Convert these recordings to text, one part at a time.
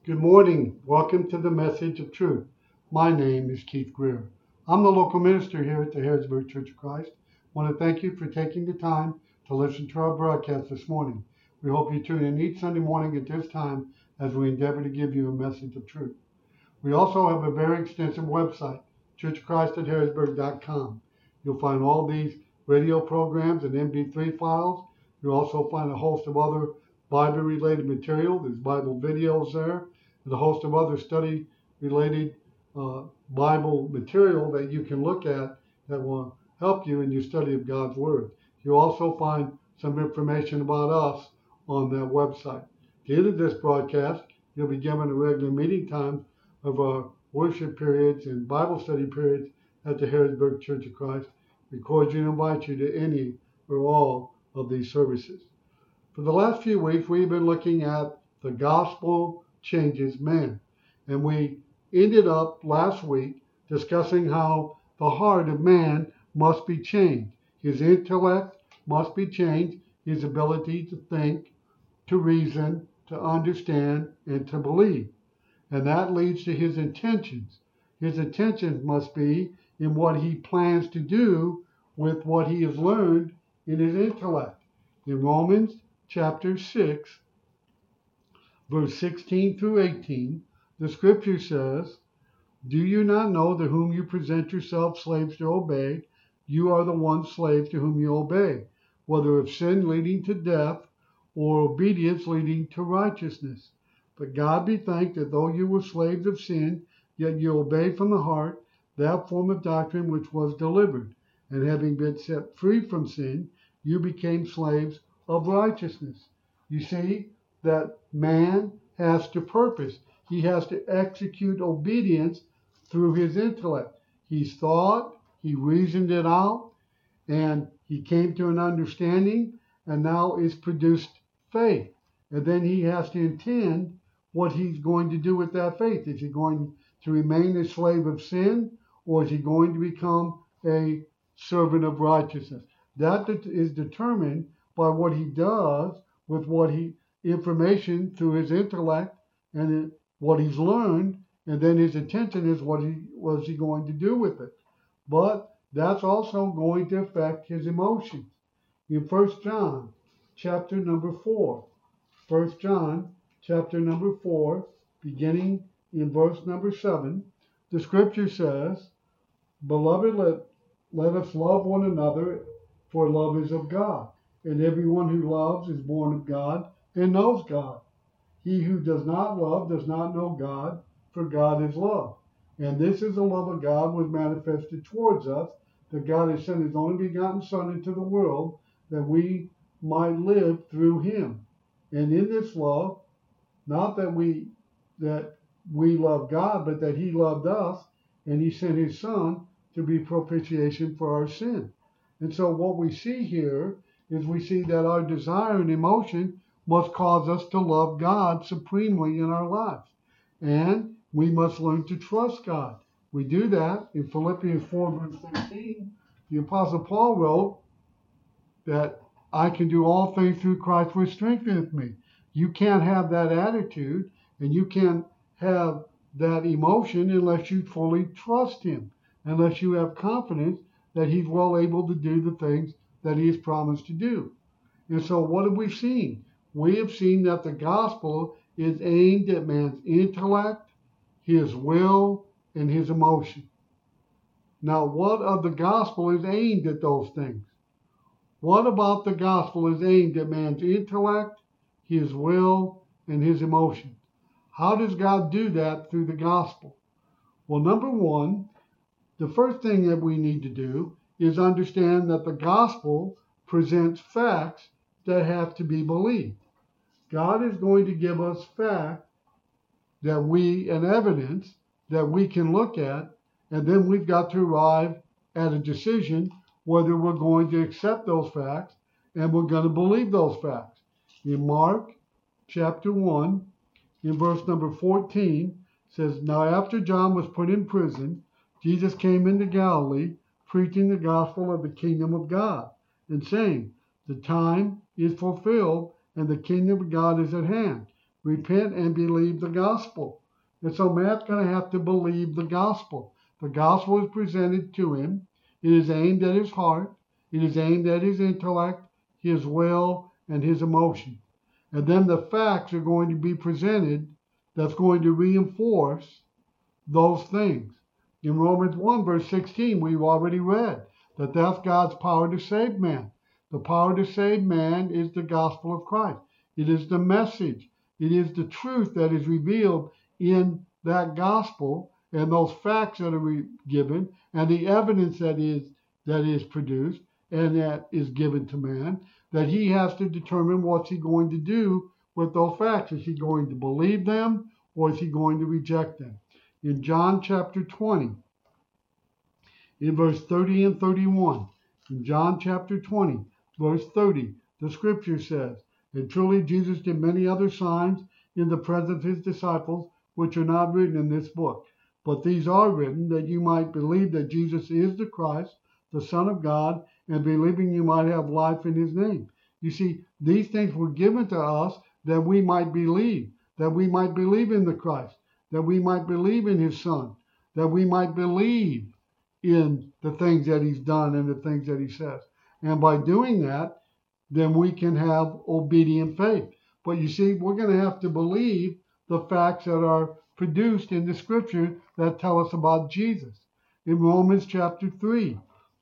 Good morning. Welcome to the Message of Truth. My name is Keith Greer. I'm the local minister here at the Harrisburg Church of Christ. I want to thank you for taking the time to listen to our broadcast this morning. We hope you tune in each Sunday morning at this time as we endeavor to give you a message of truth. We also have a very extensive website, churchofchrist@harrisburg.com. You'll find all these radio programs and MP3 files. You'll also find a host of other Bible-related material. There's Bible videos there, and a host of other study-related Bible material that you can look at that will help you in your study of God's Word. You'll also find some information about us on that website. At the end of this broadcast, you'll be given a regular meeting time of our worship periods and Bible study periods at the Harrisburg Church of Christ. We cordially invite you to any or all of these services. For the last few weeks, we've been looking at the gospel changes men. And we ended up last week discussing how the heart of man must be changed. His intellect must be changed, his ability to think, to reason, to understand, and to believe. And that leads to his intentions. His intentions must be in what he plans to do with what he has learned in his intellect. In Romans chapter 6, verse 16 through 18, the scripture says, "Do you not know to whom you present yourselves slaves to obey? You are the one slave to whom you obey, whether of sin leading to death or obedience leading to righteousness. But God be thanked that though you were slaves of sin, yet you obeyed from the heart that form of doctrine which was delivered. And having been set free from sin, you became slaves of righteousness." You see that man has to purpose. He has to execute obedience through his intellect. He's thought, he reasoned it out, and he came to an understanding, and now it's produced faith. And then he has to intend what he's going to do with that faith. Is he going to remain a slave of sin, or is he going to become a servant of righteousness? That is determined by what he does with information through his intellect and what he's learned, and then his intention is what is he going to do with it. But that's also going to affect his emotions. In 1 John chapter number 4, 1 John chapter number 4, beginning in verse number 7, the scripture says, "Beloved, let us love one another, for love is of God. And everyone who loves is born of God and knows God. He who does not love does not know God, for God is love. And this is the love of God was manifested towards us, that God has sent his only begotten Son into the world, that we might live through him. And in this love, not that we love God, but that he loved us, and he sent his Son to be propitiation for our sin." And so what we see here is we see that our desire and emotion must cause us to love God supremely in our lives. And we must learn to trust God. We do that in Philippians 4, verse 13. The Apostle Paul wrote that I can do all things through Christ which strengtheneth me. You can't have that attitude and you can't have that emotion unless you fully trust him, unless you have confidence that he's well able to do the things that he has promised to do. And so what have we seen? We have seen that the gospel is aimed at man's intellect, his will, and his emotion. Now, what of the gospel is aimed at those things? What about the gospel is aimed at man's intellect, his will, and his emotion? How does God do that through the gospel? Well, number one, the first thing that we need to do is understand that the gospel presents facts that have to be believed. God is going to give us facts and evidence that we can look at, and then we've got to arrive at a decision whether we're going to accept those facts and we're going to believe those facts. In Mark chapter 1, in verse number 14, says, "Now after John was put in prison, Jesus came into Galilee, preaching the gospel of the kingdom of God, and saying, the time is fulfilled, and the kingdom of God is at hand. repent and believe the gospel. And so man's going to have to believe the gospel. The gospel is presented to him. It is aimed at his heart. It is aimed at his intellect, his will, and his emotion. And then the facts are going to be presented that's going to reinforce those things. In Romans 1, verse 16, we've already read that that's God's power to save man. The power to save man is the gospel of Christ. It is the message. It is the truth that is revealed in that gospel and those facts that are given and the evidence that is produced and that is given to man, that he has to determine what's he going to do with those facts. Is he going to believe them or is he going to reject them? In John chapter 20, in verse 30 and 31, in John chapter 20, verse 30, the scripture says, "And truly Jesus did many other signs in the presence of his disciples, which are not written in this book. But these are written that you might believe that Jesus is the Christ, the Son of God, and believing you might have life in his name." You see, these things were given to us that we might believe in the Christ, that we might believe in his Son, that we might believe in the things that he's done and the things that he says. And by doing that, then we can have obedient faith. But you see, we're going to have to believe the facts that are produced in the scripture that tell us about Jesus. In Romans chapter 3,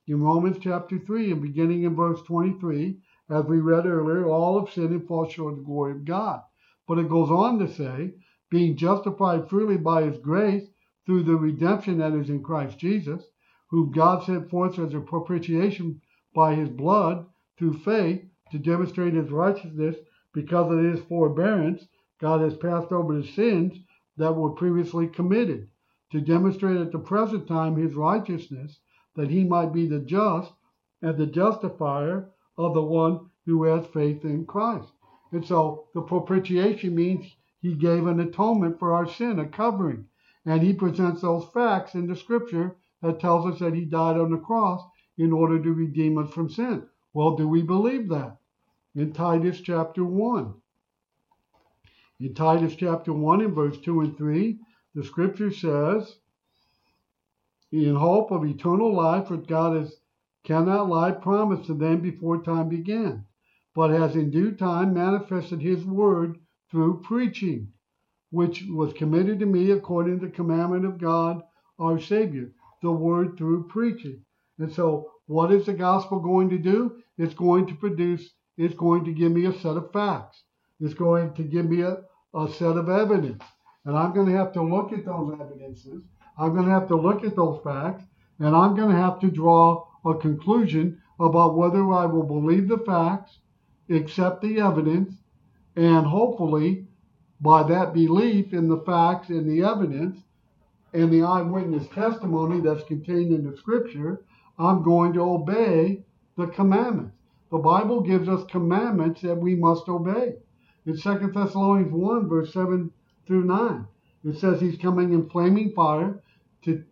and beginning in verse 23, as we read earlier, all have sinned and fall short of the glory of God. But it goes on to say, being justified freely by his grace through the redemption that is in Christ Jesus, whom God sent forth as a propitiation by his blood through faith to demonstrate his righteousness, because of his forbearance, God has passed over the sins that were previously committed, to demonstrate at the present time his righteousness, that he might be the just and the justifier of the one who has faith in Christ. And so the propitiation means he gave an atonement for our sin, a covering. And he presents those facts in the scripture that tells us that he died on the cross in order to redeem us from sin. Well, do we believe that? In Titus chapter 1. In Titus chapter 1 in verse 2 and 3, the scripture says, "In hope of eternal life, which God cannot lie, promised to them before time began, but has in due time manifested his word through preaching, which was committed to me according to the commandment of God our Savior." The word through preaching. And so what is the gospel going to do? It's going to give me a set of facts. It's going to give me a set of evidence. And I'm going to have to look at those evidences. I'm going to have to look at those facts. And I'm going to have to draw a conclusion about whether I will believe the facts, accept the evidence, and hopefully by that belief in the facts and the evidence and the eyewitness testimony that's contained in the scripture, I'm going to obey the commandments. The Bible gives us commandments that we must obey. In 2 Thessalonians 1, verse 7 through 9, it says he's coming in flaming fire to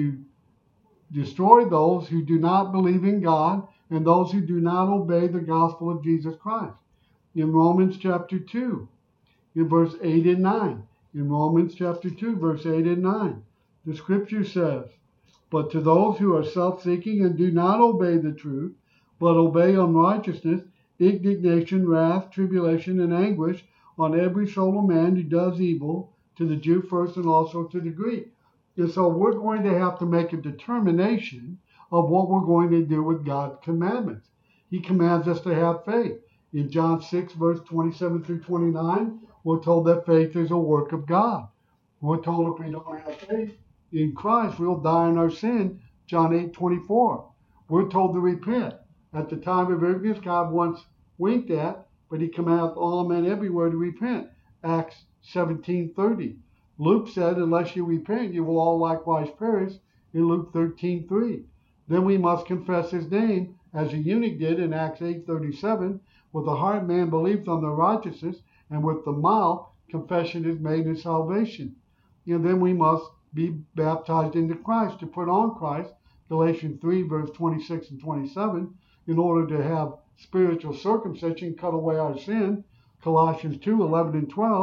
destroy those who do not believe in God and those who do not obey the gospel of Jesus Christ. In Romans chapter 2, in verse 8 and 9, in Romans chapter 2, verse 8 and 9, the scripture says, "But to those who are self-seeking and do not obey the truth, but obey unrighteousness, indignation, wrath, tribulation, and anguish on every soul of man who does evil, to the Jew first and also to the Greek." And so we're going to have to make a determination of what we're going to do with God's commandments. He commands us to have faith. In John 6, verse 27 through 29, we're told that faith is a work of God. We're told if we don't have faith in Christ, we'll die in our sin. John 8:24. We're told to repent. At the time of ignorance, God once winked at, but he commandeth all men everywhere to repent. Acts 17:30. Luke said, "Unless you repent, you will all likewise perish," in Luke 13:3. Then we must confess his name, as the eunuch did in Acts 8:37. With the heart man believeth on the righteousness, and with the mouth confession is made in salvation. And then we must be baptized into Christ, to put on Christ, Galatians 3, verse 26 and 27, in order to have spiritual circumcision, cut away our sin, Colossians 2, 11 and 12,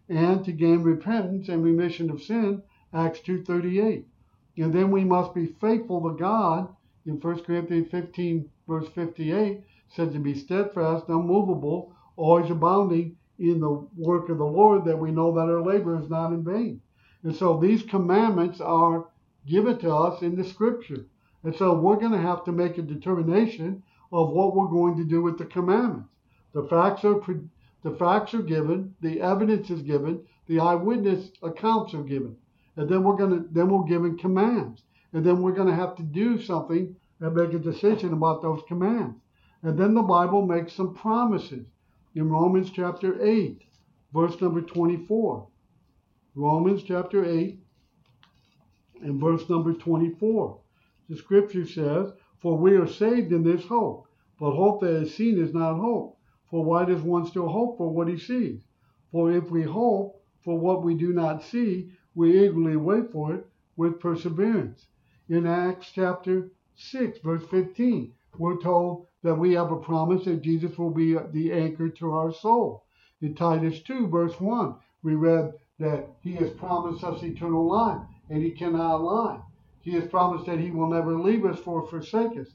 and to gain repentance and remission of sin, Acts 2:38. And then we must be faithful to God. In 1 Corinthians 15, verse 58, said to be steadfast, unmovable, always abounding in the work of the Lord, that we know that our labor is not in vain. And so these commandments are given to us in the Scripture. And so we're going to have to make a determination of what we're going to do with the commandments. The facts are given, the evidence is given, the eyewitness accounts are given. And then we're given commands. And then we're going to have to do something and make a decision about those commands. And then the Bible makes some promises. In Romans chapter 8, verse number 24. Romans chapter 8 and verse number 24. The scripture says, for we are saved in this hope. But hope that is seen is not hope. For why does one still hope for what he sees? For if we hope for what we do not see, we eagerly wait for it with perseverance. In Acts chapter 6, verse 15, we're told that we have a promise that Jesus will be the anchor to our soul. In Titus 2, verse 1, we read that he has promised us eternal life, and he cannot lie. He has promised that he will never leave us or forsake us.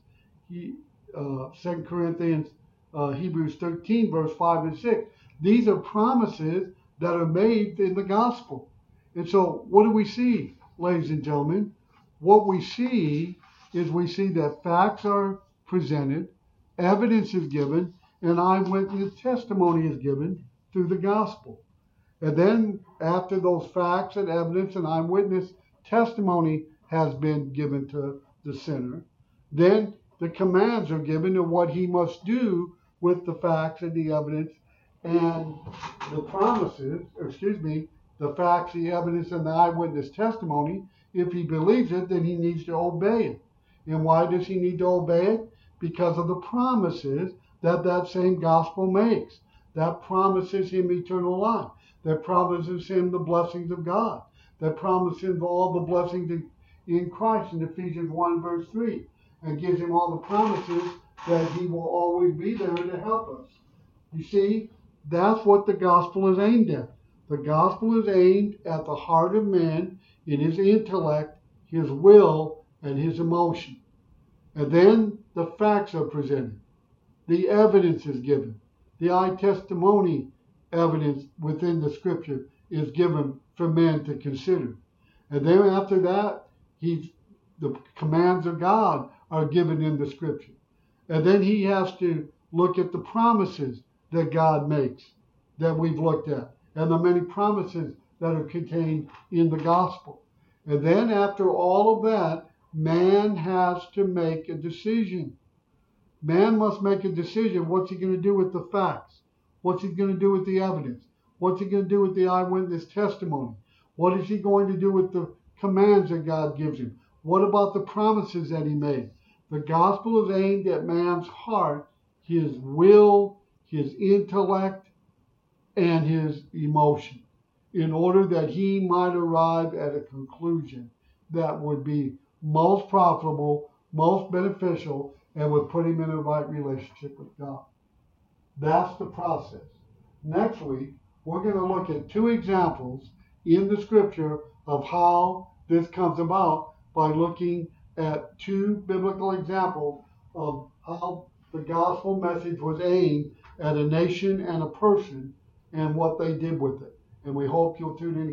2 Corinthians, Hebrews 13, verse 5 and 6. These are promises that are made in the gospel. And so what do we see, ladies and gentlemen? What we see is we see that facts are presented, evidence is given, and eyewitness testimony is given through the gospel. And then after those facts and evidence and eyewitness testimony has been given to the sinner, then the commands are given of what he must do with the facts and the evidence and the promises, the facts, the evidence, and the eyewitness testimony. If he believes it, then he needs to obey it. And why does he need to obey it? Because of the promises that same gospel makes. That promises him eternal life. That promises him the blessings of God. That promises him all the blessings in Christ in Ephesians 1 verse 3. And gives him all the promises that he will always be there to help us. You see, that's what the gospel is aimed at. The gospel is aimed at the heart of man, in his intellect, his will, and his emotion. And then the facts are presented. The evidence is given. The eye testimony evidence within the scripture is given for man to consider. And then after that, the commands of God are given in the scripture. And then he has to look at the promises that God makes that we've looked at, and the many promises that are contained in the gospel. And then after all of that, man has to make a decision. Man must make a decision. What's he going to do with the facts? What's he going to do with the evidence? What's he going to do with the eyewitness testimony? What is he going to do with the commands that God gives him? What about the promises that he made? The gospel is aimed at man's heart, his will, his intellect, and his emotion, in order that he might arrive at a conclusion that would be most profitable, most beneficial, and would put him in a right relationship with God. That's the process. Next week, we're going to look at two examples in the scripture of how this comes about by looking at two biblical examples of how the gospel message was aimed at a nation and a person and what they did with it. And we hope you'll tune in.